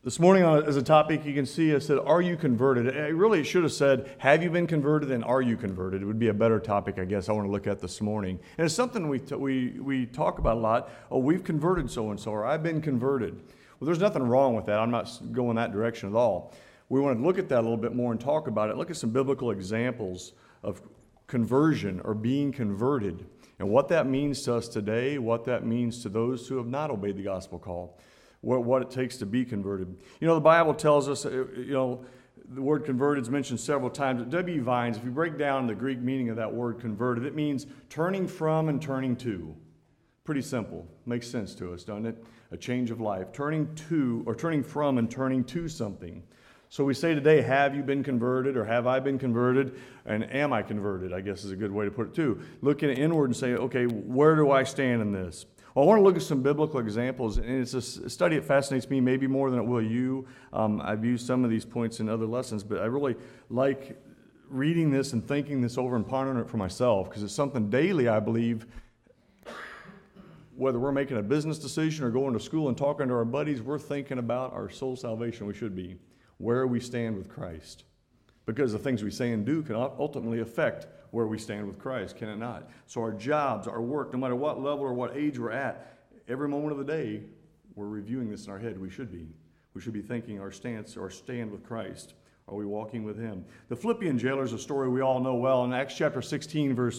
This morning, as a topic, you can see I said, are you converted? I really should have said, have you been converted and are you converted? It would be a better topic, I guess, I want to look at this morning. And it's something we talk about a lot. Oh, we've converted so-and-so, or I've been converted. Well, there's nothing wrong with that. I'm not going that direction at all. We want to look at that a little bit more and talk about it. Look at some biblical examples of conversion or being converted and what that means to us today, what that means to those who have not obeyed the gospel call. What it takes to be converted. You know, the Bible tells us, the word converted is mentioned several times. W. Vines, if you break down the Greek meaning of that word converted, it means turning from and turning to. Pretty simple. Makes sense to us, doesn't it? A change of life. Turning from and turning to something. So we say today, have you been converted, or have I been converted, and am I converted, I guess is a good way to put it too. Looking inward and say, okay, where do I stand in this? Well, I want to look at some biblical examples, and it's a study that fascinates me maybe more than it will you. I've used some of these points in other lessons, but I really like reading this and thinking this over and pondering it for myself, because it's something daily, I believe, whether we're making a business decision or going to school and talking to our buddies, we're thinking about our soul salvation. We should be. Where we stand with Christ. Because the things we say and do can ultimately affect where we stand with Christ, can it not? So our jobs, our work, no matter what level or what age we're at, every moment of the day, we're reviewing this in our head. We should be. We should be thinking our stance or stand with Christ. Are we walking with Him? The Philippian jailer is a story we all know well. In Acts chapter 16, verse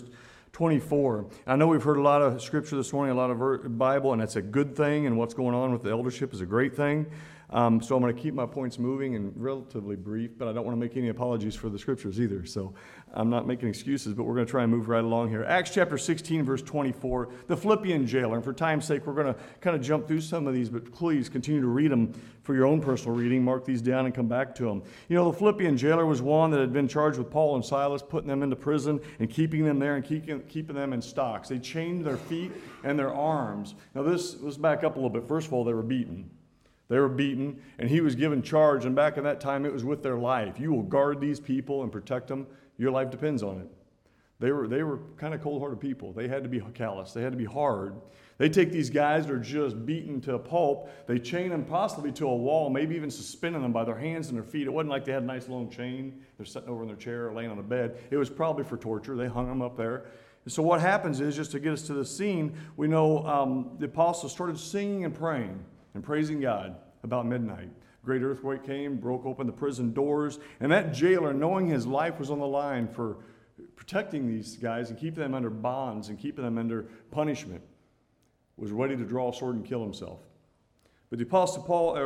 24. I know we've heard a lot of scripture this morning, a lot of Bible, and that's a good thing, and what's going on with the eldership is a great thing. So I'm going to keep my points moving and relatively brief, but I don't want to make any apologies for the scriptures either. So I'm not making excuses, but we're going to try and move right along here. Acts chapter 16, verse 24, the Philippian jailer. And for time's sake, we're going to kind of jump through some of these, but please continue to read them for your own personal reading. Mark these down and come back to them. You know, the Philippian jailer was one that had been charged with Paul and Silas, putting them into prison and keeping them there and keeping them in stocks. They chained their feet and their arms. Now let's back up a little bit. First of all, they were beaten. They were beaten, and he was given charge, and back in that time, it was with their life. You will guard these people and protect them. Your life depends on it. They were kind of cold-hearted people. They had to be callous. They had to be hard. They take these guys that are just beaten to a pulp. They chain them possibly to a wall, maybe even suspending them by their hands and their feet. It wasn't like they had a nice long chain. They're sitting over in their chair or laying on a bed. It was probably for torture. They hung them up there. And so what happens is, just to get us to the scene, we know the apostles started singing and praying and praising God about midnight. A great earthquake came, broke open the prison doors, and that jailer, knowing his life was on the line for protecting these guys and keeping them under bonds and keeping them under punishment, was ready to draw a sword and kill himself. But the apostle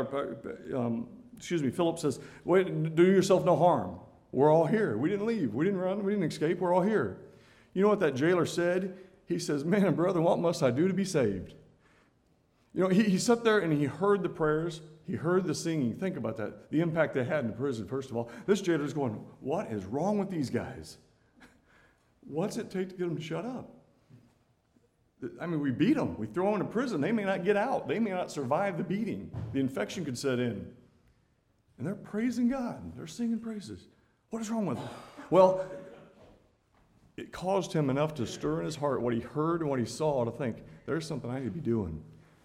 Philip says, "Wait, do yourself no harm. We're all here. We didn't leave. We didn't run. We didn't escape. We're all here." You know what that jailer said? He says, "Man and brother, what must I do to be saved?" You know, he sat there and he heard the prayers. He heard the singing. Think about that. The impact they had in the prison, first of all. This jailer's going, what is wrong with these guys? What's it take to get them to shut up? I mean, we beat them. We throw them into prison. They may not get out. They may not survive the beating. The infection could set in. And they're praising God. They're singing praises. What is wrong with them? Well, it caused him enough to stir in his heart what he heard and what he saw to think, there's something I need to be doing.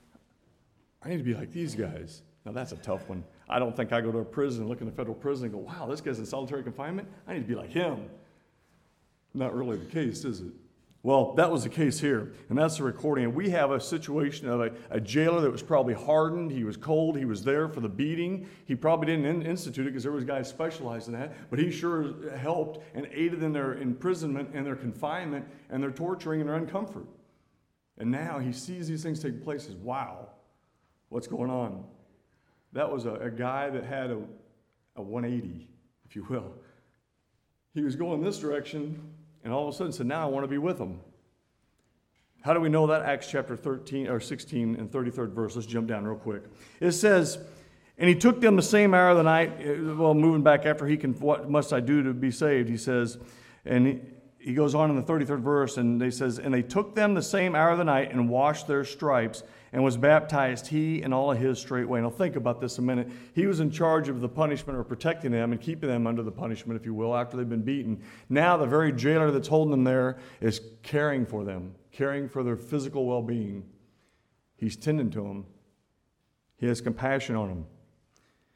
I need to be like these guys. Now, that's a tough one. I don't think I go to a prison and look in the federal prison and go, wow, this guy's in solitary confinement. I need to be like him. Not really the case, is it? Well, that was the case here, and that's the recording. And we have a situation of a jailer that was probably hardened. He was cold. He was there for the beating. He probably didn't institute it because there was guys specialized in that, but he sure helped and aided in their imprisonment and their confinement and their torturing and their uncomfort. And now he sees these things take place and says, wow, what's going on? That was a guy that had a 180, if you will. He was going this direction, and all of a sudden said, now I want to be with him. How do we know that? Acts chapter 13 or 16 and 33rd verse. Let's jump down real quick. It says, and he took them the same hour of the night. Well, moving back after what must I do to be saved? He says, and he goes on in the 33rd verse, and they says, and they took them the same hour of the night and washed their stripes, and was baptized, he and all of his straightway. Now think about this a minute. He was in charge of the punishment, or protecting them and keeping them under the punishment, if you will, after they've been beaten. Now the very jailer that's holding them there is caring for them, caring for their physical well-being. He's tending to them. He has compassion on them.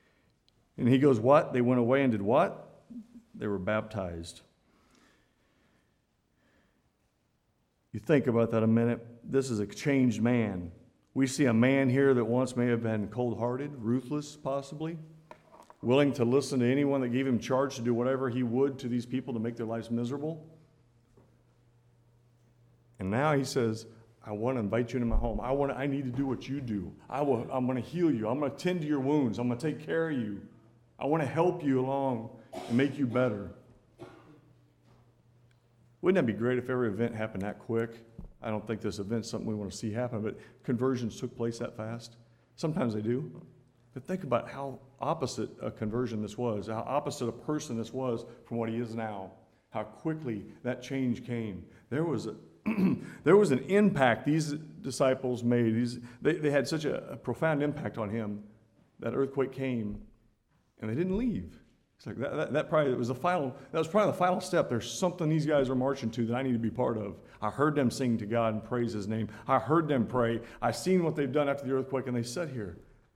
And he goes, what? They went away and did what? They were baptized. You think about that a minute. This is a changed man. We see a man here that once may have been cold-hearted, ruthless possibly, willing to listen to anyone that gave him charge to do whatever he would to these people to make their lives miserable. And now he says, I want to invite you into my home. I need to do what you do. I'm going to heal you. I'm going to tend to your wounds. I'm going to take care of you. I want to help you along and make you better. Wouldn't that be great if every event happened that quick? I don't think this event's something we want to see happen, but conversions took place that fast. Sometimes they do. But think about how opposite a conversion this was, how opposite a person this was from what he is now, how quickly that change came. There was an impact these disciples made. They had such a profound impact on him. That earthquake came, and they didn't leave. It's like that probably was probably the final step. There's something these guys are marching to that I need to be part of. I heard them sing to God and praise his name. I heard them pray. I seen what they've done after the earthquake, and they sat here.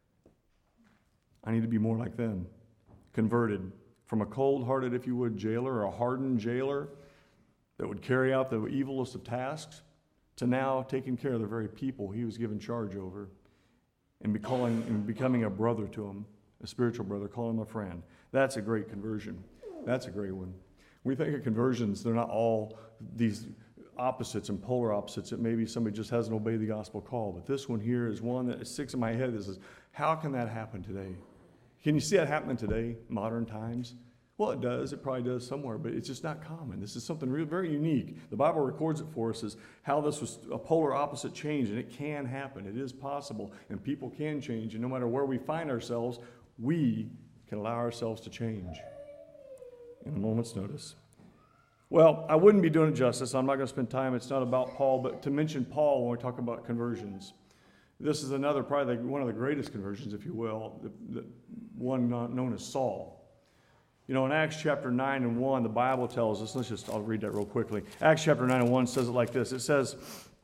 I need to be more like them. Converted from a cold-hearted, if you would, jailer or a hardened jailer that would carry out the evilest of tasks to now taking care of the very people he was given charge over and becoming a brother to them, a spiritual brother, calling him a friend. That's a great conversion. That's a great one. When we think of conversions, they're not all these opposites and polar opposites that maybe somebody just hasn't obeyed the gospel call. But this one here is one that sticks in my head. This is, how can that happen today? Can you see that happening today, modern times? Well, it does. It probably does somewhere, but it's just not common. This is something real, very unique. The Bible records it for us as how this was a polar opposite change, and it can happen. It is possible, and people can change. And no matter where we find ourselves, we can allow ourselves to change in a moment's notice. Well, I wouldn't be doing it justice. I'm not going to spend time. It's not about Paul, but to mention Paul when we talk about conversions. This is another, probably one of the greatest conversions, if you will, the one known as Saul. You know, in Acts chapter 9 and 1, the Bible tells us, I'll read that real quickly. Acts chapter 9 and 1 says it like this. It says,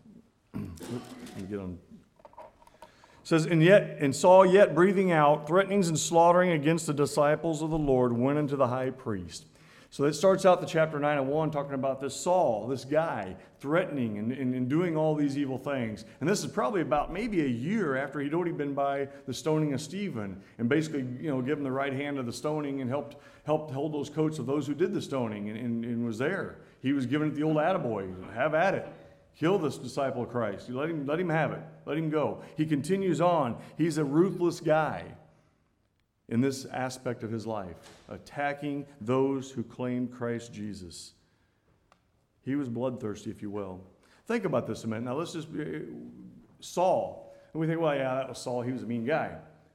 and Saul, yet breathing out threatenings and slaughtering against the disciples of the Lord, went unto the high priest. So it starts out the chapter 9 and 1 talking about this Saul, this guy, threatening and doing all these evil things. And this is probably about maybe a year after he'd already been by the stoning of Stephen and basically, given the right hand of the stoning and helped hold those coats of those who did the stoning and was there. He was giving it the old attaboy, have at it. Kill this disciple of Christ. Let him have it. Let him go. He continues on. He's a ruthless guy in this aspect of his life, attacking those who claimed Christ Jesus. He was bloodthirsty, if you will. Think about this a minute. Now let's just, Saul. And we think, well, yeah, that was Saul. He was a mean guy.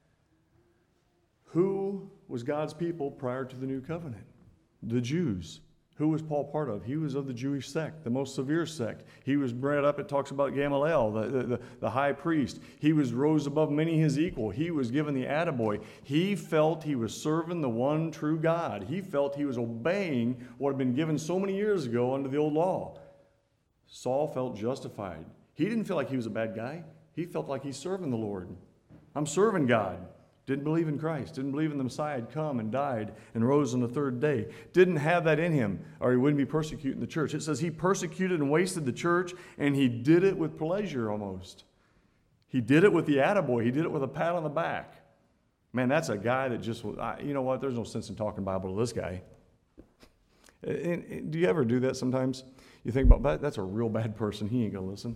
Who was God's people prior to the new covenant? The Jews. Who was Paul part of? He was of the Jewish sect, the most severe sect. He was bred up, it talks about Gamaliel, the high priest. He rose above many his equal. He was given the attaboy. He felt he was serving the one true God. He felt he was obeying what had been given so many years ago under the old law. Saul felt justified. He didn't feel like he was a bad guy. He felt like he's serving the Lord. I'm serving God. Didn't believe in Christ. Didn't believe in the Messiah had come and died and rose on the third day. Didn't have that in him, or he wouldn't be persecuting the church. It says he persecuted and wasted the church, and he did it with pleasure almost. He did it with the attaboy. He did it with a pat on the back. Man, that's a guy that just, you know what, there's no sense in talking Bible to this guy. And do you ever do that sometimes? You think about, that's a real bad person. He ain't going to listen.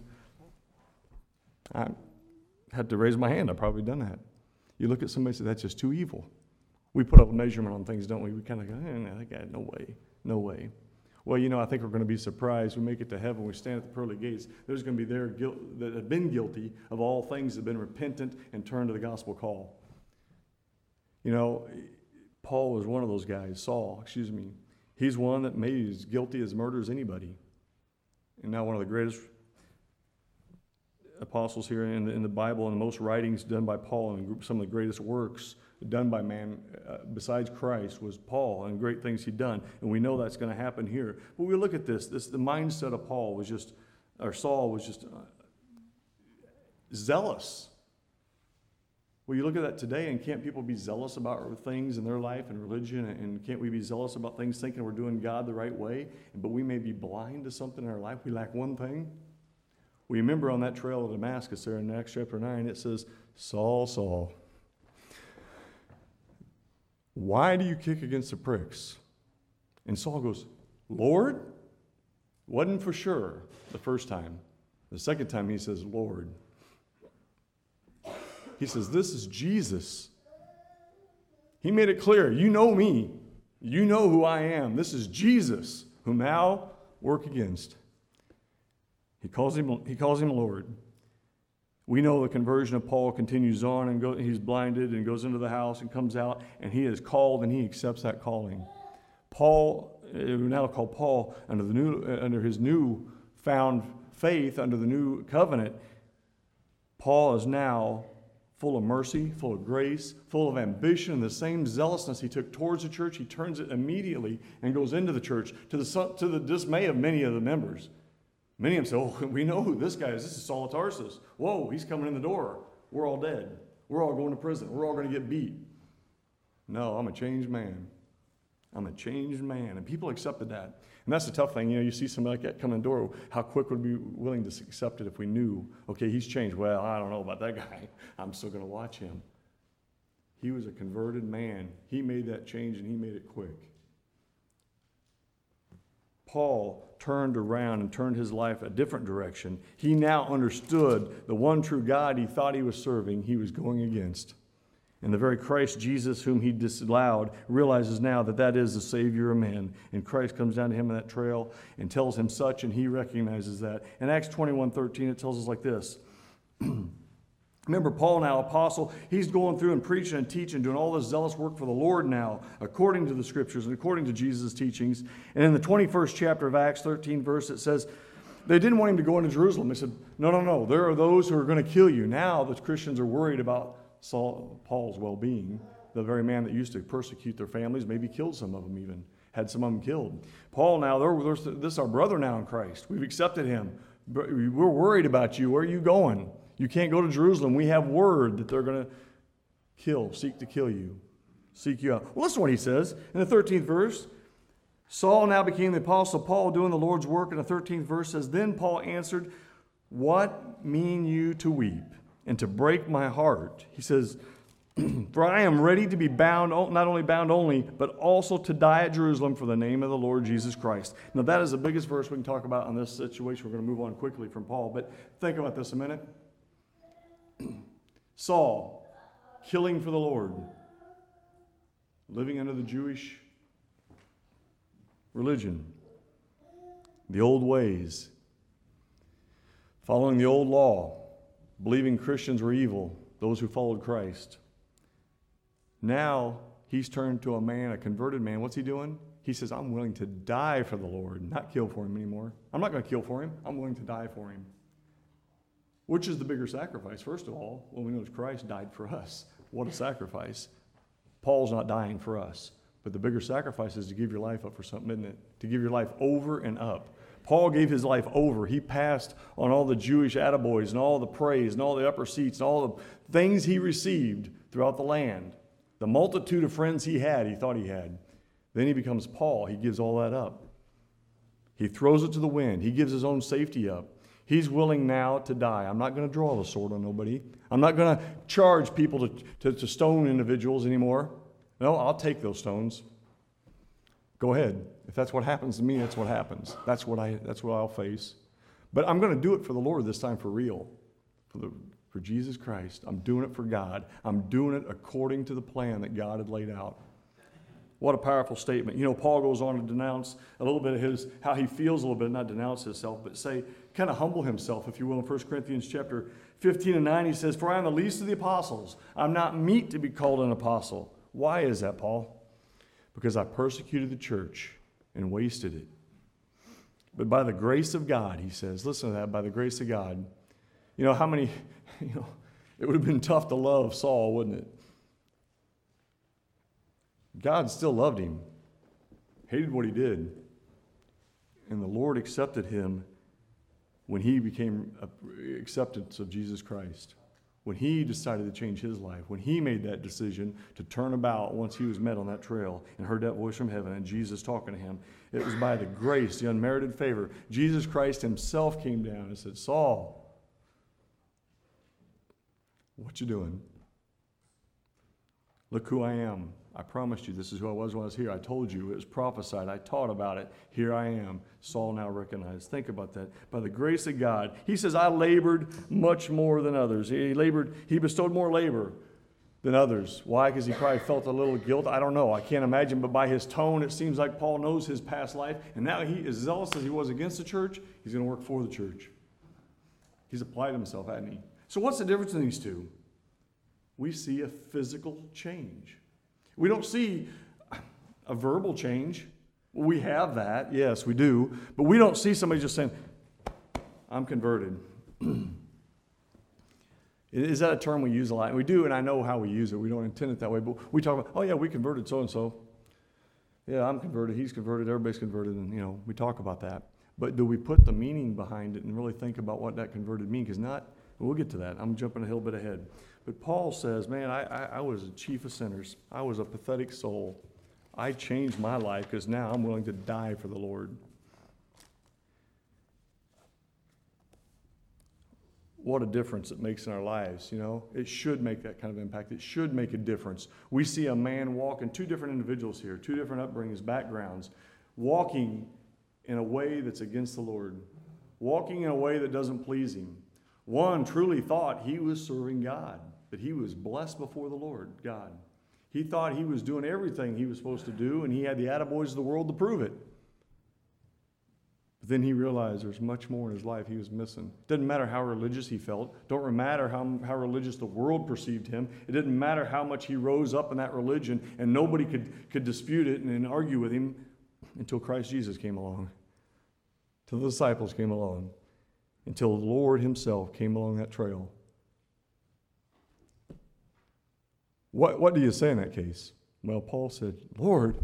I had to raise my hand. I've probably done that. You look at somebody and say, that's just too evil. We put up a measurement on things, don't we? We kind of go, that guy, no way. Well, I think we're going to be surprised. We make it to heaven, we stand at the pearly gates. There's going to be there that have been guilty of all things that have been repentant and turned to the gospel call. Paul was one of those guys, Saul, He's one that maybe is guilty as murder as anybody. And now one of the greatest apostles here in the Bible, and the most writings done by Paul, and some of the greatest works done by man besides Christ was Paul, and great things he'd done. And we know that's going to happen here. But we look at this the mindset of Saul was just zealous. Well, you look at that today, and can't people be zealous about things in their life and religion? And can't we be zealous about things thinking we're doing God the right way? But we may be blind to something in our life. We lack one thing. We remember on that trail of Damascus there in Acts chapter 9, it says, Saul, Saul, why do you kick against the pricks? And Saul goes, Lord? Wasn't for sure the first time. The second time he says, Lord. He says, this is Jesus. He made it clear, you know me. You know who I am. This is Jesus, whom thou work against. He calls him Lord. We know the conversion of Paul continues on, and he's blinded and goes into the house and comes out, and he is called and he accepts that calling. Paul, we now call Paul under his new found faith, under the new covenant. Paul is now full of mercy, full of grace, full of ambition, and the same zealousness he took towards the church, he turns it immediately and goes into the church to the dismay of many of the members. Many of them say, oh, we know who this guy is. This is Saul of Tarsus. Whoa, he's coming in the door. We're all dead. We're all going to prison. We're all going to get beat. No, I'm a changed man. I'm a changed man. And people accepted that. And that's the tough thing. You see somebody like that come in the door, how quick would we be willing to accept it if we knew, okay, he's changed. Well, I don't know about that guy. I'm still going to watch him. He was a converted man. He made that change, and he made it quick. Paul turned around and turned his life a different direction. He now understood the one true God he thought he was serving, he was going against. And the very Christ Jesus whom he disallowed realizes now that that is the Savior of men. And Christ comes down to him on that trail and tells him such, and he recognizes that. In Acts 21:13, it tells us like this. Remember, Paul now, apostle, he's going through and preaching and teaching, doing all this zealous work for the Lord now, according to the Scriptures and according to Jesus' teachings. And in the 21st chapter of Acts 13 verse, it says, they didn't want him to go into Jerusalem. They said, no, there are those who are going to kill you. Now the Christians are worried about Paul's well-being, the very man that used to persecute their families, maybe killed some of them even, had some of them killed. Paul now, this is our brother now in Christ. We've accepted him. We're worried about you. Where are you going? You can't go to Jerusalem. We have word that they're going to seek to kill you, seek you out. Well, listen to what he says in the 13th verse. Saul now became the apostle Paul, doing the Lord's work. In the 13th verse says, then Paul answered, what mean you to weep and to break my heart? He says, for I am ready to be bound, not only bound only, but also to die at Jerusalem for the name of the Lord Jesus Christ. Now that is the biggest verse we can talk about on this situation. We're going to move on quickly from Paul, but think about this a minute. Saul, killing for the Lord, living under the Jewish religion, the old ways, following the old law, believing Christians were evil, those who followed Christ. Now he's turned to a man, a converted man. What's he doing? He says, I'm willing to die for the Lord, not kill for him anymore. I'm not going to kill for him. I'm willing to die for him. Which is the bigger sacrifice? First of all, well, we know Christ died for us. What a sacrifice. Paul's not dying for us. But the bigger sacrifice is to give your life up for something, isn't it? To give your life over and up. Paul gave his life over. He passed on all the Jewish attaboys and all the praise and all the upper seats and all the things he received throughout the land. The multitude of friends he thought he had. Then he becomes Paul. He gives all that up. He throws it to the wind. He gives his own safety up. He's willing now to die. I'm not going to draw the sword on nobody. I'm not going to charge people to stone individuals anymore. No, I'll take those stones. Go ahead. If that's what happens to me, that's what happens. That's what I'll face. But I'm going to do it for the Lord this time, for real. For Jesus Christ. I'm doing it for God. I'm doing it according to the plan that God had laid out. What a powerful statement. You know, Paul goes on to denounce a little bit of how he feels a little bit, not denounce himself, but kind of humble himself, if you will. In 1 Corinthians chapter 15 and 9, he says, for I am the least of the apostles. I'm not meet to be called an apostle. Why is that, Paul? Because I persecuted the church and wasted it. But by the grace of God, he says, listen to that, by the grace of God. You know, it would have been tough to love Saul, wouldn't it? God still loved him, hated what he did, and the Lord accepted him when he became acceptance of Jesus Christ. when he decided to change his life, when he made that decision to turn about once he was met on that trail and heard that voice from heaven and Jesus talking to him. It was by the grace, the unmerited favor. Jesus Christ himself came down and said, Saul, what you doing? Look who I am. I promised you this is who I was when I was here. I told you. It was prophesied. I taught about it. Here I am. Saul now recognized. Think about that. By the grace of God, he says, I labored much more than others. He bestowed more labor than others. Why? Because he probably felt a little guilt. I don't know. I can't imagine. But by his tone, it seems like Paul knows his past life. And now he is zealous as he was against the church. He's going to work for the church. He's applied himself, hasn't he? So what's the difference in these two? We see a physical change. We don't see a verbal change. We have that, yes, we do. But we don't see somebody just saying, I'm converted. Is that a term we use a lot? We do, and I know how we use it. We don't intend it that way. But we talk about, oh, yeah, we converted so-and-so. Yeah, I'm converted, he's converted, everybody's converted, and, we talk about that. But do we put the meaning behind it and really think about what that converted means? Because we'll get to that. I'm jumping a little bit ahead. But Paul says, man, I was a chief of sinners. I was a pathetic soul. I changed my life because now I'm willing to die for the Lord. What a difference it makes in our lives, It should make that kind of impact. It should make a difference. We see a man walking, two different individuals here, two different upbringings, backgrounds, walking in a way that's against the Lord, walking in a way that doesn't please him. One truly thought he was serving God, that he was blessed before the Lord, God. He thought he was doing everything he was supposed to do, and he had the attaboys of the world to prove it. But then he realized there's much more in his life he was missing. It doesn't matter how religious he felt. Don't matter how religious the world perceived him. It didn't matter how much he rose up in that religion, and nobody could dispute it and argue with him until Christ Jesus came along, till the disciples came along, until the Lord himself came along that trail. What do you say in that case? Well, Paul said, Lord,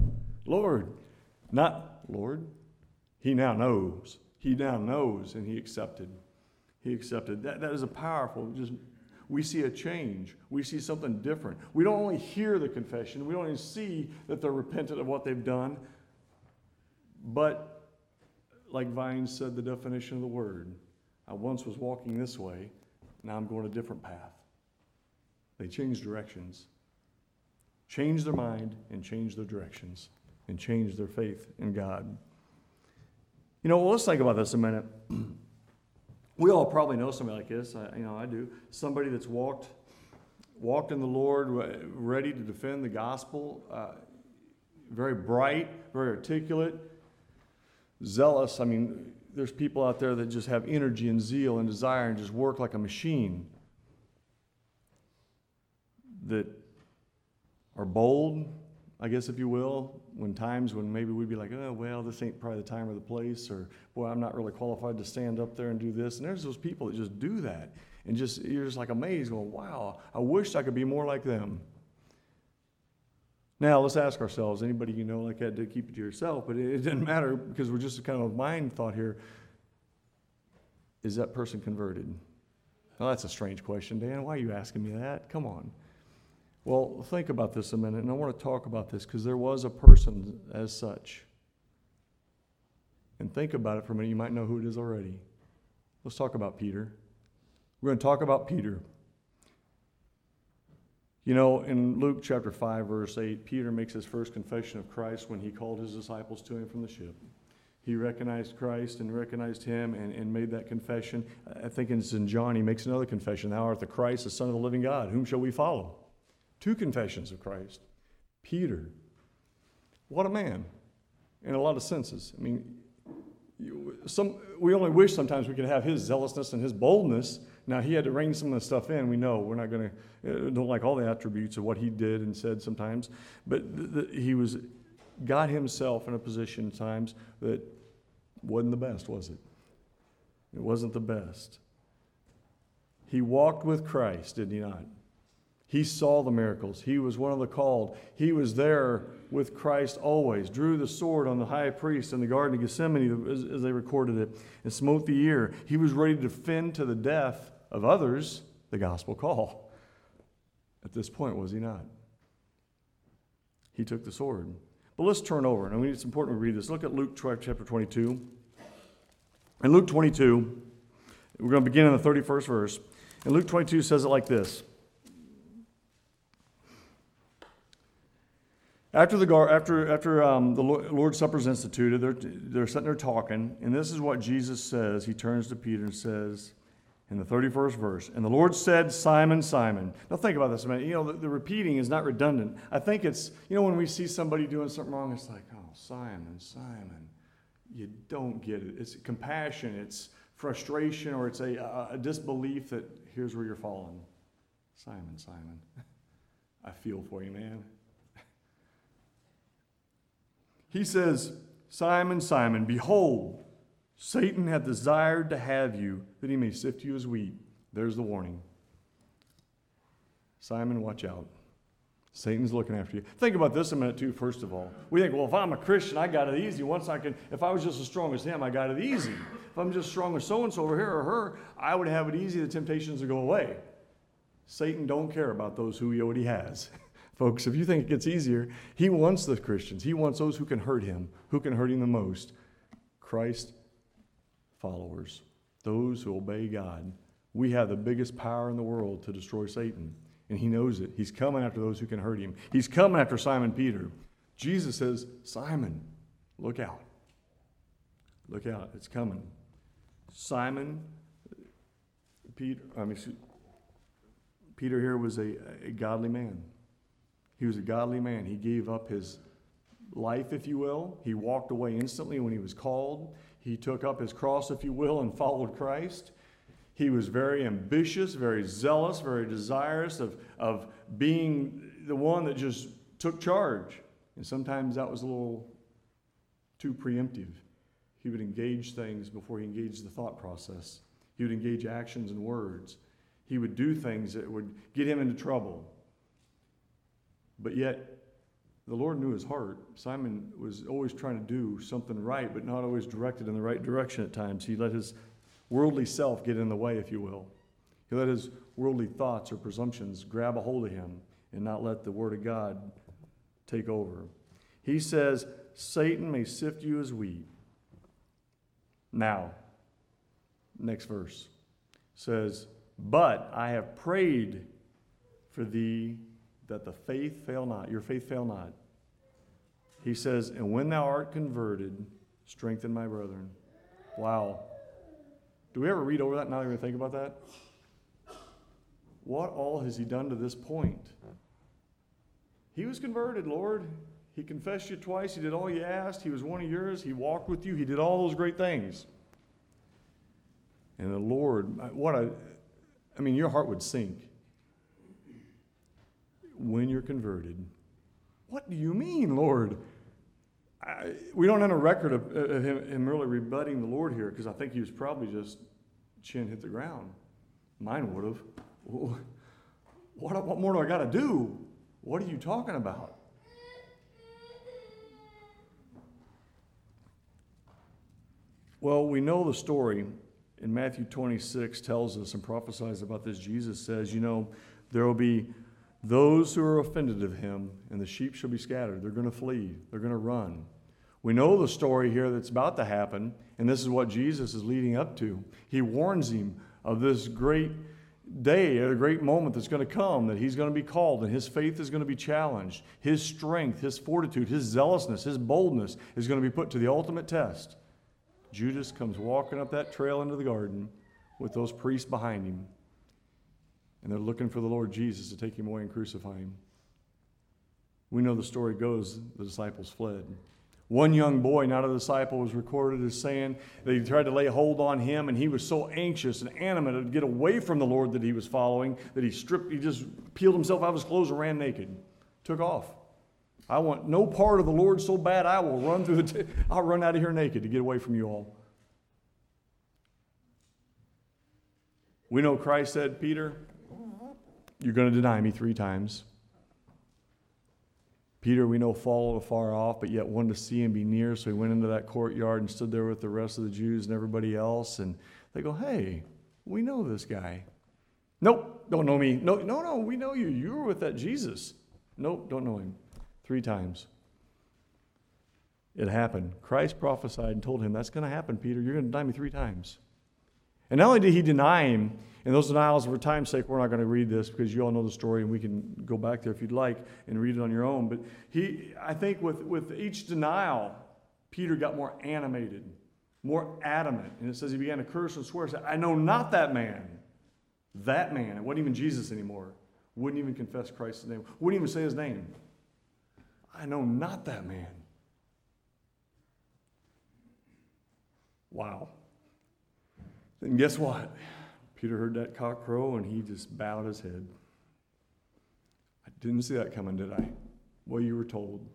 not Lord. He now knows. He now knows, and he accepted. He accepted. That is a powerful, we see a change. We see something different. We don't only hear the confession. We don't even see that they're repentant of what they've done. But, like Vines said, the definition of the word, I once was walking this way, now I'm going a different path. They changed directions, changed their mind, and changed their directions, and changed their faith in God. Let's think about this a minute. We all probably know somebody like this. I do. Somebody that's walked in the Lord, ready to defend the gospel, very bright, very articulate, zealous. There's people out there that just have energy and zeal and desire and just work like a machine, that are bold, I guess, if you will, when maybe we'd be like, oh, well, this ain't probably the time or the place, or, boy, I'm not really qualified to stand up there and do this. And there's those people that just do that. And you're just like amazed, going, wow, I wish I could be more like them. Now, let's ask ourselves, anybody like that, to keep it to yourself, but it doesn't matter, because we're just kind of a mind thought here. Is that person converted? Well, that's a strange question, Dan. Why are you asking me that? Come on. Well, think about this a minute, and I want to talk about this because there was a person as such. And think about it for a minute. You might know who it is already. Let's talk about Peter. We're going to talk about Peter. In Luke chapter 5, verse 8, Peter makes his first confession of Christ when he called his disciples to him from the ship. He recognized Christ and recognized him and made that confession. I think it's in John, he makes another confession. Thou art the Christ, the Son of the living God. Whom shall we follow? Two confessions of Christ. Peter, what a man, in a lot of senses. We only wish sometimes we could have his zealousness and his boldness. Now, he had to rein some of the stuff in. We know we're not going to, don't like all the attributes of what he did and said sometimes, but he got himself in a position at times that wasn't the best, was it? It wasn't the best. He walked with Christ, did he not? He saw the miracles. He was one of the called. He was there with Christ always. Drew the sword on the high priest in the Garden of Gethsemane, as they recorded it, and smote the ear. He was ready to defend to the death of others the gospel call. At this point, was he not? He took the sword. But let's turn over, and it's important we read this. Look at Luke chapter 22. In Luke 22, we're going to begin in the 31st verse. And Luke 22 says it like this. After the Lord's Supper is instituted, they're sitting there talking, and this is what Jesus says. He turns to Peter and says, in the 31st verse, and the Lord said, Simon, Simon. Now think about this a minute. You know, the repeating is not redundant. I think it's, you know, when we see somebody doing something wrong, it's like, oh, Simon, Simon. You don't get it. It's compassion, it's frustration, or it's a disbelief that here's where you're falling. Simon, Simon. I feel for you, man. He says, Simon, Simon, behold, Satan hath desired to have you, that he may sift you as wheat. There's the warning. Simon, watch out. Satan's looking after you. Think about this a minute, too, first of all. We think, well, if I'm a Christian, I got it easy. If I was just as strong as him, I got it easy. If I'm just strong as so-and-so over here or her, I would have it easy. The temptations would go away. Satan don't care about those who he already has. Folks, if you think it gets easier, he wants the Christians. He wants those who can hurt him. Who can hurt him the most? Christ followers, those who obey God. We have the biggest power in the world to destroy Satan, and he knows it. He's coming after those who can hurt him. He's coming after Simon Peter. Jesus says, Simon, look out. Look out, it's coming. Simon, Peter here was a godly man. He was a godly man. He gave up his life, if you will. He walked away instantly when he was called. He took up his cross, if you will, and followed Christ. He was very ambitious, very zealous, very desirous of being the one that just took charge. And sometimes that was a little too preemptive. He would engage things before he engaged the thought process. He would engage actions and words. He would do things that would get him into trouble. But yet, the Lord knew his heart. Simon was always trying to do something right, but not always directed in the right direction at times. He let his worldly self get in the way, if you will. He let his worldly thoughts or presumptions grab a hold of him and not let the Word of God take over. He says, Satan may sift you as wheat. Now, next verse says, but I have prayed for thee that the faith fail not, your faith fail not. He says, and when thou art converted, strengthen my brethren. Wow. Do we ever read over that and not even think about that? What all has he done to this point? He was converted, Lord. He confessed you twice. He did all you asked. He was one of yours. He walked with you. He did all those great things. And the Lord, your heart would sink when you're converted. What do you mean, Lord? We don't have a record of him really rebutting the Lord here, because I think he was probably just chin hit the ground. Mine would have. What more do I got to do? What are you talking about? Well, we know the story. In Matthew 26 tells us and prophesies about this. Jesus says, there will be those who are offended of him, and the sheep shall be scattered. They're going to flee. They're going to run. We know the story here that's about to happen, and this is what Jesus is leading up to. He warns him of this great day, a great moment that's going to come, that he's going to be called, and his faith is going to be challenged. His strength, his fortitude, his zealousness, his boldness is going to be put to the ultimate test. Judas comes walking up that trail into the garden with those priests behind him. And they're looking for the Lord Jesus to take him away and crucify him. We know the story goes, the disciples fled. One young boy, not a disciple, was recorded as saying that he tried to lay hold on him, and he was so anxious and animate to get away from the Lord that he was following that he just peeled himself out of his clothes and ran naked. Took off. I want no part of the Lord so bad I will run I'll run out of here naked to get away from you all. We know Christ said, Peter, you're going to deny me 3 times. Peter, we know, followed afar off, but yet wanted to see him be near, so he went into that courtyard and stood there with the rest of the Jews and everybody else, and they go, hey, we know this guy. Nope. Nope, don't know me. No, no, no, we know you. You were with that Jesus. Nope, don't know him. 3 times. It happened. Christ prophesied and told him, that's going to happen, Peter. You're going to deny me 3 times. And not only did he deny him, and those denials, for time's sake, we're not going to read this because you all know the story and we can go back there if you'd like and read it on your own. But I think with each denial, Peter got more animated, more adamant. And it says he began to curse and swear, said, I know not that man. That man. It wasn't even Jesus anymore. Wouldn't even confess Christ's name. Wouldn't even say his name. I know not that man. Wow. Then guess what? Peter heard that cock crow and he just bowed his head. I didn't see that coming, did I? Well, you were told.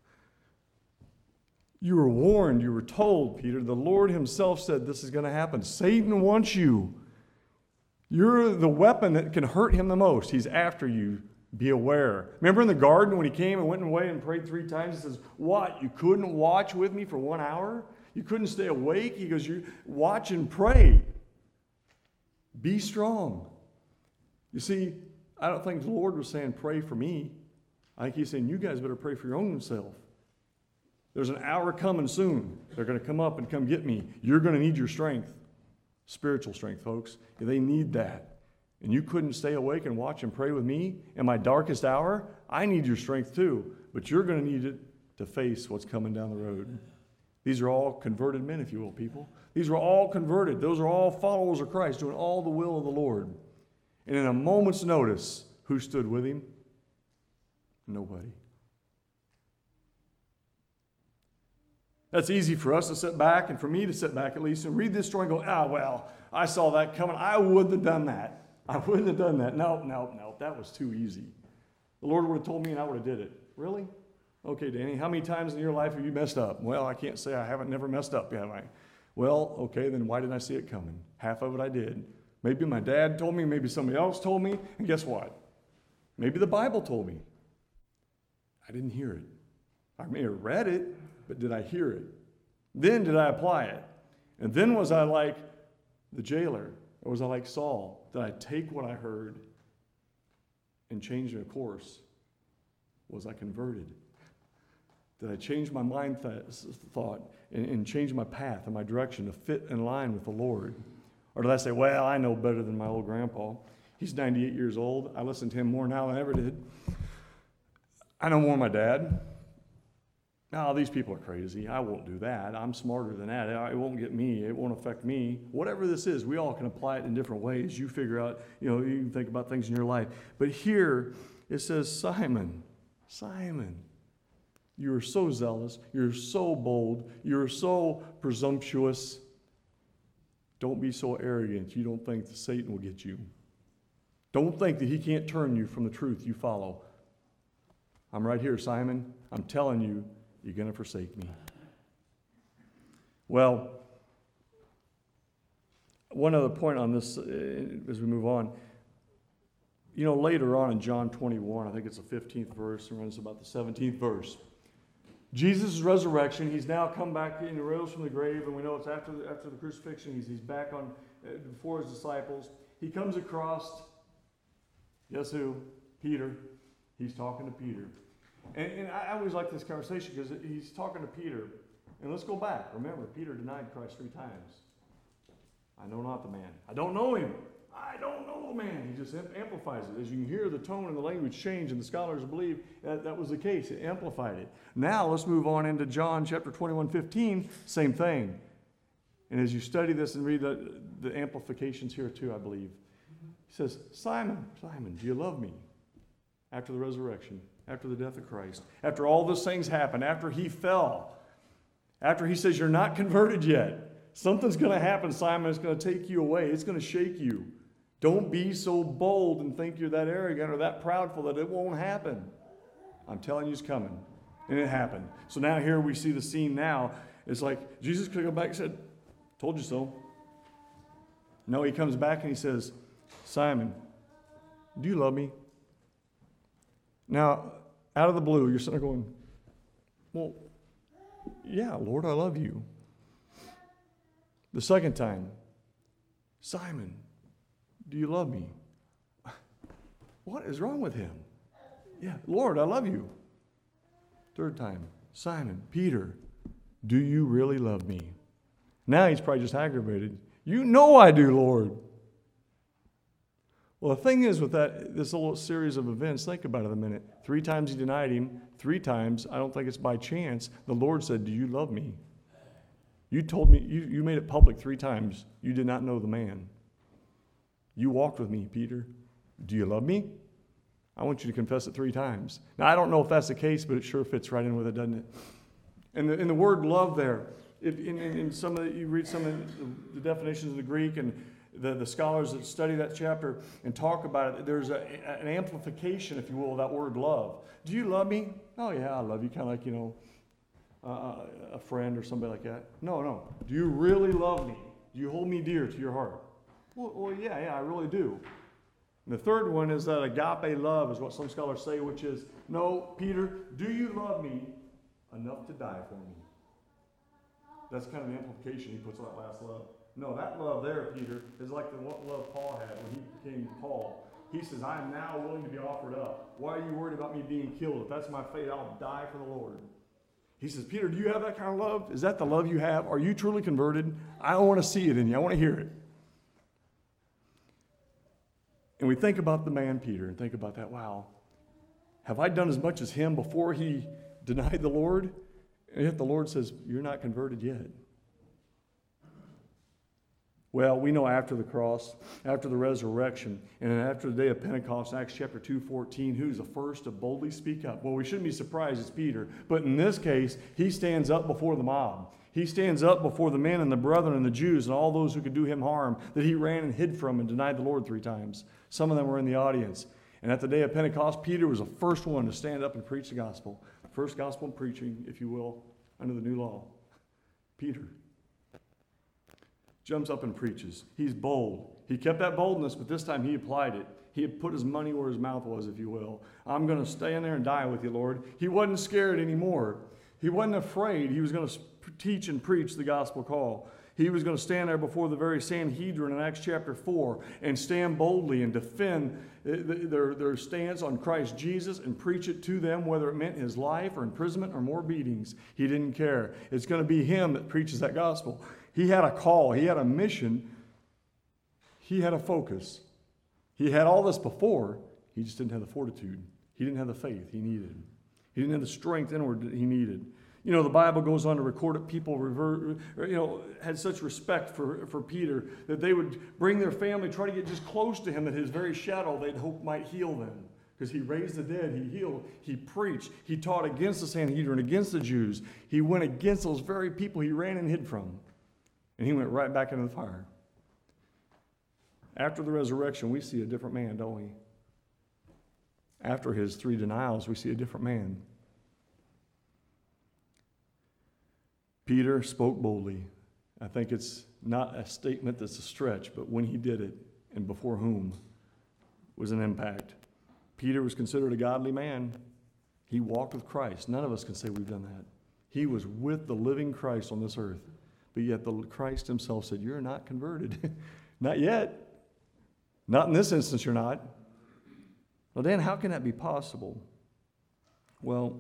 You were warned. You were told, Peter. The Lord himself said this is going to happen. Satan wants you. You're the weapon that can hurt him the most. He's after you. Be aware. Remember in the garden when he came and went away and prayed 3 times? He says, what? You couldn't watch with me for 1 hour? You couldn't stay awake? He goes, you watch and pray. Be strong. You see, I don't think the Lord was saying, pray for me. I think he's saying, you guys better pray for your own self. There's an hour coming soon. They're going to come up and come get me. You're going to need your strength. Spiritual strength, folks. They need that. And you couldn't stay awake and watch and pray with me in my darkest hour? I need your strength too. But you're going to need it to face what's coming down the road. These are all converted men, if you will, people. These are all converted. Those are all followers of Christ, doing all the will of the Lord. And in a moment's notice, who stood with him? Nobody. That's easy for us to sit back, and for me to sit back at least, and read this story and go, well, I saw that coming. I wouldn't have done that. I wouldn't have done that. No, that was too easy. The Lord would have told me and I would have did it. Really? Okay, Danny, how many times in your life have you messed up? Well, I can't say I haven't never messed up, have I? Well, okay, then why didn't I see it coming? Half of it I did. Maybe my dad told me, maybe somebody else told me, and guess what? Maybe the Bible told me. I didn't hear it. I may have read it, but did I hear it? Then did I apply it? And then was I like the jailer, or was I like Saul? Did I take what I heard and change my course? Was I converted? Did I change my mind thought and change my path and my direction to fit in line with the Lord? Or did I say, well, I know better than my old grandpa. He's 98 years old. I listen to him more now than I ever did. I know more than my dad. No, these people are crazy. I won't do that. I'm smarter than that. It won't get me. It won't affect me. Whatever this is, we all can apply it in different ways. You figure out, you can think about things in your life. But here it says, Simon, you are so zealous. You're so bold. You're so presumptuous. Don't be so arrogant. You don't think that Satan will get you. Don't think that he can't turn you from the truth you follow. I'm right here, Simon. I'm telling you, you're going to forsake me. Well, one other point on this as we move on. Later on in John 21, I think it's the 15th verse, and runs about the 17th verse. Jesus' resurrection, he's now come back and he rose from the grave, and we know it's after the crucifixion. He's back on before his disciples. He comes across, guess who? Peter. He's talking to Peter. And I always like this conversation because he's talking to Peter. And let's go back. Remember, Peter denied Christ 3 times. I know not the man. I don't know him. I don't know the man. He just amplifies it. As you can hear the tone and the language change, and the scholars believe that was the case. It amplified it. Now let's move on into John chapter 21:15. Same thing. And as you study this and read the amplifications here too, I believe. He says, Simon, Simon, do you love me? After the resurrection, after the death of Christ, after all those things happened, after he fell, after he says, you're not converted yet. Something's going to happen, Simon. It's going to take you away. It's going to shake you. Don't be so bold and think you're that arrogant or that proudful that it won't happen. I'm telling you it's coming. And it happened. So now here we see the scene now. It's like Jesus could go back and said, told you so. No, he comes back and he says, Simon, do you love me? Now, out of the blue, you're sitting there going, well, yeah, Lord, I love you. The second time, Simon, do you love me? What is wrong with him? Yeah, Lord, I love you. Third time, Simon, Peter, do you really love me? Now he's probably just aggravated. You know I do, Lord. Well, the thing is with this little series of events, think about it a minute. 3 times he denied him. 3 times, I don't think it's by chance, the Lord said, do you love me? You told me, you made it public 3 times. You did not know the man. You walked with me, Peter. Do you love me? I want you to confess it 3 times. Now, I don't know if that's the case, but it sure fits right in with it, doesn't it? And the word love there, in some of you read some of the definitions of the Greek and the scholars that study that chapter and talk about it, there's an amplification, if you will, of that word love. Do you love me? Oh, yeah, I love you. Kind of like, a friend or somebody like that. No. Do you really love me? Do you hold me dear to your heart? Well, yeah, I really do. And the third one is that agape love is what some scholars say, which is, no, Peter, do you love me enough to die for me? That's kind of the amplification he puts on that last love. No, that love there, Peter, is like the love Paul had when he became Paul. He says, I am now willing to be offered up. Why are you worried about me being killed? If that's my fate, I'll die for the Lord. He says, Peter, do you have that kind of love? Is that the love you have? Are you truly converted? I don't want to see it in you. I want to hear it. And we think about the man Peter and think about that, wow, have I done as much as him before he denied the Lord? And yet the Lord says, you're not converted yet. Well, we know after the cross, after the resurrection, and after the day of Pentecost, Acts chapter 2:14, who's the first to boldly speak up? Well, we shouldn't be surprised it's Peter. But in this case, he stands up before the mob. He stands up before the men and the brethren and the Jews and all those who could do him harm that he ran and hid from and denied the Lord 3 times. Some of them were in the audience. And at the day of Pentecost, Peter was the first one to stand up and preach the gospel. First gospel preaching, if you will, under the new law. Peter jumps up and preaches. He's bold. He kept that boldness, but this time he applied it. He had put his money where his mouth was, if you will. I'm going to stay in there and die with you, Lord. He wasn't scared anymore. He wasn't afraid. He was going to teach and preach the gospel call. He was going to stand there before the very Sanhedrin in Acts chapter 4 and stand boldly and defend their stance on Christ Jesus and preach it to them, whether it meant his life or imprisonment or more beatings. He didn't care. It's going to be him that preaches that gospel. He had a call. He had a mission. He had a focus. He had all this before. He just didn't have the fortitude. He didn't have the faith he needed. He didn't have the strength inward that he needed. You know, the Bible goes on to record that people had such respect for Peter that they would bring their family, try to get just close to him, that his very shadow they'd hope might heal them. Because he raised the dead, he healed, he preached, he taught against the Sanhedrin, against the Jews. He went against those very people he ran and hid from. And he went right back into the fire. After the resurrection, we see a different man, don't we? After his 3 denials, we see a different man. Peter spoke boldly. I think it's not a statement that's a stretch, but when he did it, and before whom, was an impact. Peter was considered a godly man. He walked with Christ. None of us can say we've done that. He was with the living Christ on this earth. But yet the Christ himself said, you're not converted. Not yet. Not in this instance, you're not. Well, Dan, how can that be possible? Well,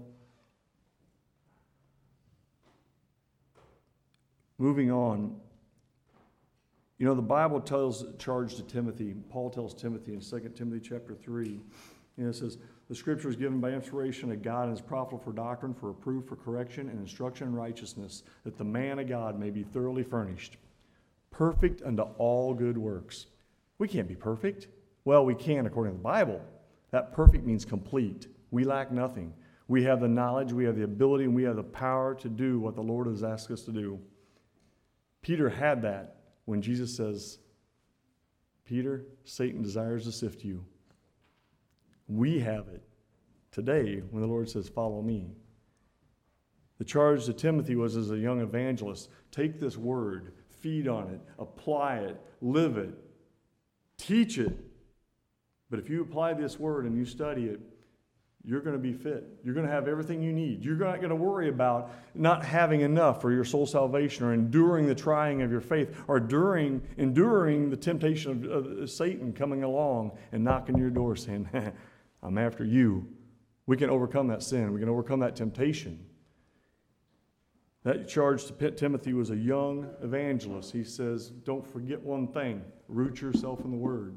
moving on, you know, the Bible tells charge to Timothy. Paul tells Timothy in 2 Timothy chapter 3. It says, the scripture is given by inspiration of God and is profitable for doctrine, for reproof, for correction, and instruction in righteousness, that the man of God may be thoroughly furnished, perfect unto all good works. We can't be perfect. Well, we can according to the Bible. That perfect means complete. We lack nothing. We have the knowledge, we have the ability, and we have the power to do what the Lord has asked us to do. Peter had that when Jesus says, Peter, Satan desires to sift you. We have it today when the Lord says, follow me. The charge to Timothy was as a young evangelist, take this word, feed on it, apply it, live it, teach it. But if you apply this word and you study it, you're going to be fit. You're going to have everything you need. You're not going to worry about not having enough for your soul salvation, or enduring the trying of your faith, or enduring the temptation of Satan coming along and knocking your door saying, I'm after you. We can overcome that sin. We can overcome that temptation. That charge to Timothy was a young evangelist. He says, don't forget one thing. Root yourself in the Word.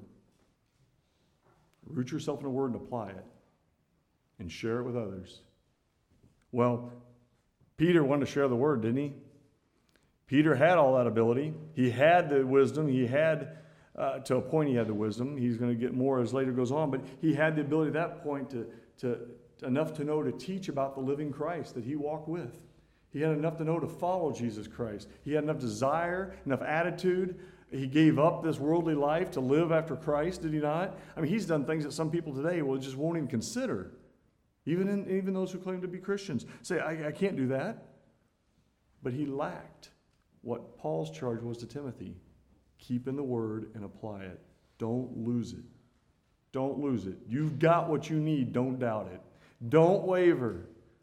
Root yourself in the Word and apply it. And share it with others. Well, Peter wanted to share the Word, didn't he? Peter had all that ability. He had the wisdom. He had, to a point he had the wisdom. He's going to get more as later goes on. But he had the ability at that point to enough to know to teach about the living Christ that he walked with. He had enough to know to follow Jesus Christ. He had enough desire, enough attitude. He gave up this worldly life to live after Christ, did he not? I mean, he's done things that some people today just won't even consider. Even those who claim to be Christians say, I can't do that. But he lacked what Paul's charge was to Timothy. Keep in the Word and apply it. Don't lose it. Don't lose it. You've got what you need. Don't doubt it. Don't waver.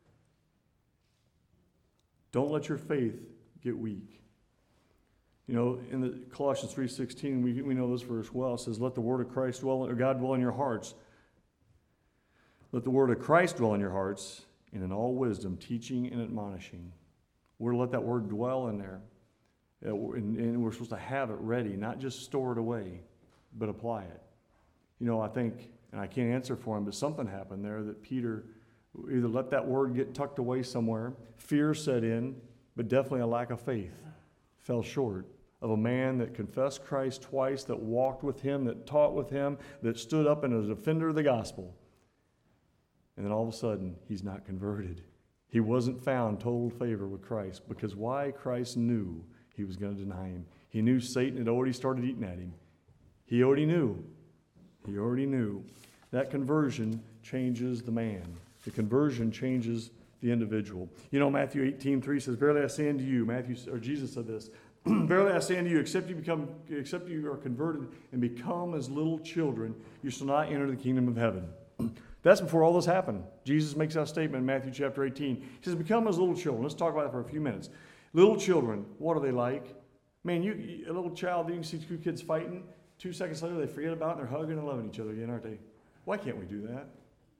Don't let your faith get weak. You know, in the Colossians 3:16, we know this verse well. It says, let the word of Christ God dwell in your hearts. Let the word of Christ dwell in your hearts, and in all wisdom, teaching and admonishing. We're to let that word dwell in there. And we're supposed to have it ready, not just store it away, but apply it. You know, I think, and I can't answer for him, but something happened there that Peter either let that word get tucked away somewhere, fear set in, but definitely a lack of faith. Fell short of a man that confessed Christ twice, that walked with him, that taught with him, that stood up and was a defender of the gospel. And then all of a sudden, he's not converted. He wasn't found total favor with Christ. Because why? Christ knew he was going to deny him. He knew Satan had already started eating at him. He already knew. He already knew. That conversion changes the man. The conversion changes the individual. You know, Matthew 18:3 says, verily I say unto you, Jesus said this, verily I say unto you, except you are converted and become as little children, you shall not enter the kingdom of heaven. That's before all this happened. Jesus makes that statement in Matthew chapter 18. He says, become as little children. Let's talk about that for a few minutes. Little children, what are they like? Man, a little child, you can see two kids fighting. 2 seconds later, they forget about it, and they're hugging and loving each other again, aren't they? Why can't we do that?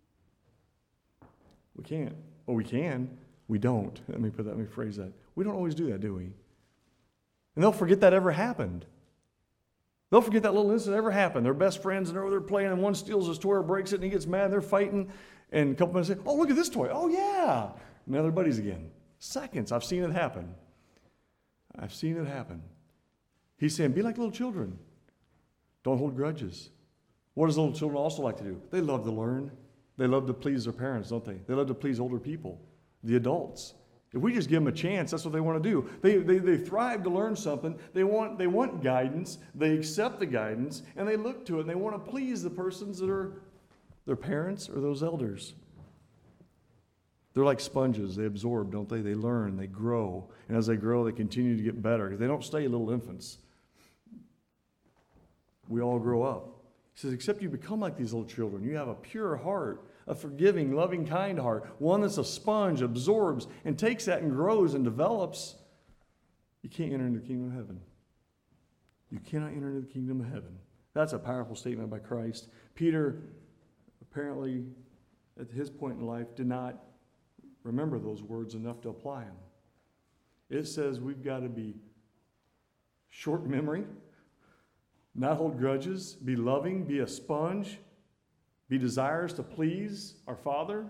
We can't. Well, we can. We don't. Let me phrase that. We don't always do that, do we? And they'll forget that ever happened. They'll forget that little incident ever happened. They're best friends, and they're playing, and one steals his toy or breaks it, and he gets mad, and they're fighting. And a couple minutes say, oh, look at this toy. Oh, yeah. And now they're buddies again. Seconds. I've seen it happen. I've seen it happen. He's saying, be like little children. Don't hold grudges. What does little children also like to do? They love to learn. They love to please their parents, don't they? They love to please older people, the adults. If we just give them a chance, that's what they want to do. They thrive to learn something. They want guidance. They accept the guidance, and they look to it, and they want to please the persons that are their parents or those elders. They're like sponges. They absorb, don't they? They learn. They grow. And as they grow, they continue to get better because they don't stay little infants. We all grow up. He says, except you become like these little children. You have a pure heart, a forgiving, loving, kind heart, one that's a sponge, absorbs, and takes that and grows and develops. You can't enter into the kingdom of heaven. You cannot enter into the kingdom of heaven. That's a powerful statement by Christ. Peter, apparently, at his point in life, did not remember those words enough to apply them. It says we've got to be short memory, not hold grudges, be loving, be a sponge, be desirous to please our Father.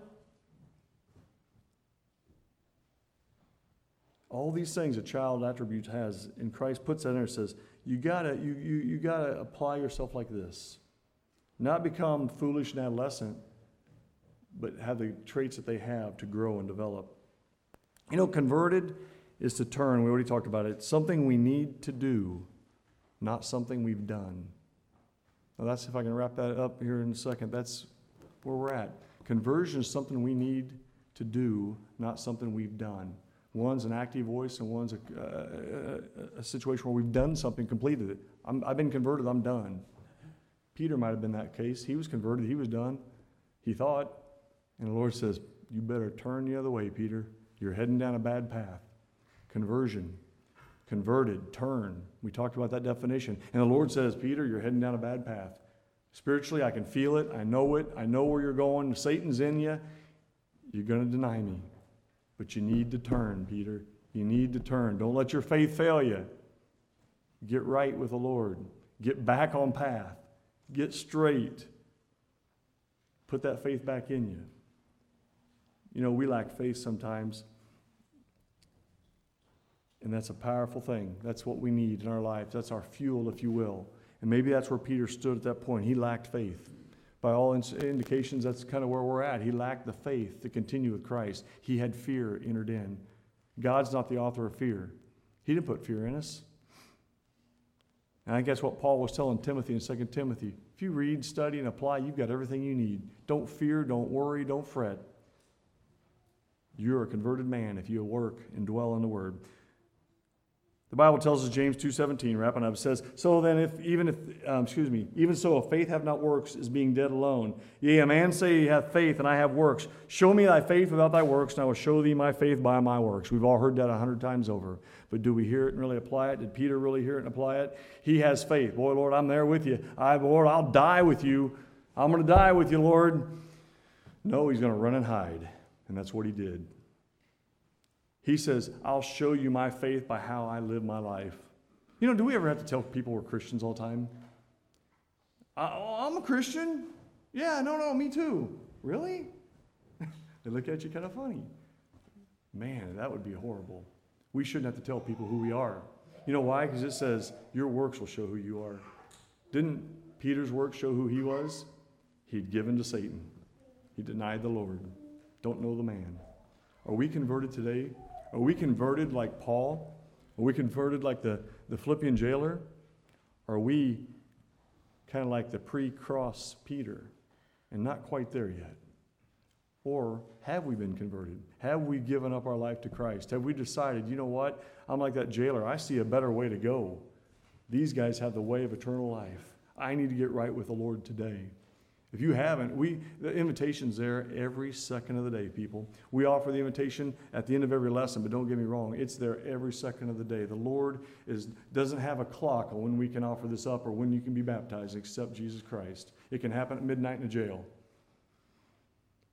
All these things a child attribute has, and Christ puts that in there and says, you gotta apply yourself like this. Not become foolish and adolescent, but have the traits that they have to grow and develop. You know, converted is to turn. We already talked about it. It's something we need to do, not something we've done. Now that's, if I can wrap that up here in a second, that's where we're at. Conversion is something we need to do, not something we've done. One's an active voice, and one's a situation where we've done something, completed it. I've been converted, I'm done. Peter might have been that case. He was converted, he was done. He thought, And the Lord says, you better turn the other way, Peter. You're heading down a bad path. Conversion. Converted. Turn. We talked about that definition. And the Lord says, Peter, you're heading down a bad path. Spiritually, I can feel it. I know it. I know where you're going. Satan's in you. You're going to deny me. But you need to turn, Peter. You need to turn. Don't let your faith fail you. Get right with the Lord. Get back on path. Get straight. Put that faith back in you. You know, we lack faith sometimes. And that's a powerful thing. That's what we need in our lives. That's our fuel, if you will. And maybe that's where Peter stood at that point. He lacked faith. By all indications, that's kind of where we're at. He lacked the faith to continue with Christ. He had fear entered in. God's not the author of fear. He didn't put fear in us. And I guess what Paul was telling Timothy in 2 Timothy, if you read, study, and apply, you've got everything you need. Don't fear, don't worry, don't fret. You're a converted man if you work and dwell in the Word. The Bible tells us, James 2:17, wrapping up, says, so then even so, if faith have not works, is being dead alone. Yea, a man say he hath faith, and I have works. Show me thy faith without thy works, and I will show thee my faith by my works. We've all heard that 100 times over. But do we hear it and really apply it? Did Peter really hear it and apply it? He has faith. Boy, Lord, I'm there with you. Lord, I'll die with you. I'm going to die with you, Lord. No, he's going to run and hide. And that's what he did. He says, I'll show you my faith by how I live my life. You know, do we ever have to tell people we're Christians all the time? I'm a Christian. Yeah, no, me too. Really? They look at you kind of funny. Man, that would be horrible. We shouldn't have to tell people who we are. You know why? Because it says, your works will show who you are. Didn't Peter's work show who he was? He'd given to Satan. He denied the Lord. Don't know the man. Are we converted today? Are we converted like Paul? Are we converted like the Philippian jailer? Are we kind of like the pre-cross Peter and not quite there yet? Or have we been converted? Have we given up our life to Christ? Have we decided, you know what? I'm like that jailer. I see a better way to go. These guys have the way of eternal life. I need to get right with the Lord today. If you haven't, the invitation's there every second of the day, people. We offer the invitation at the end of every lesson, but don't get me wrong, it's there every second of the day. The Lord doesn't have a clock on when we can offer this up or when you can be baptized except Jesus Christ. It can happen at midnight in a jail.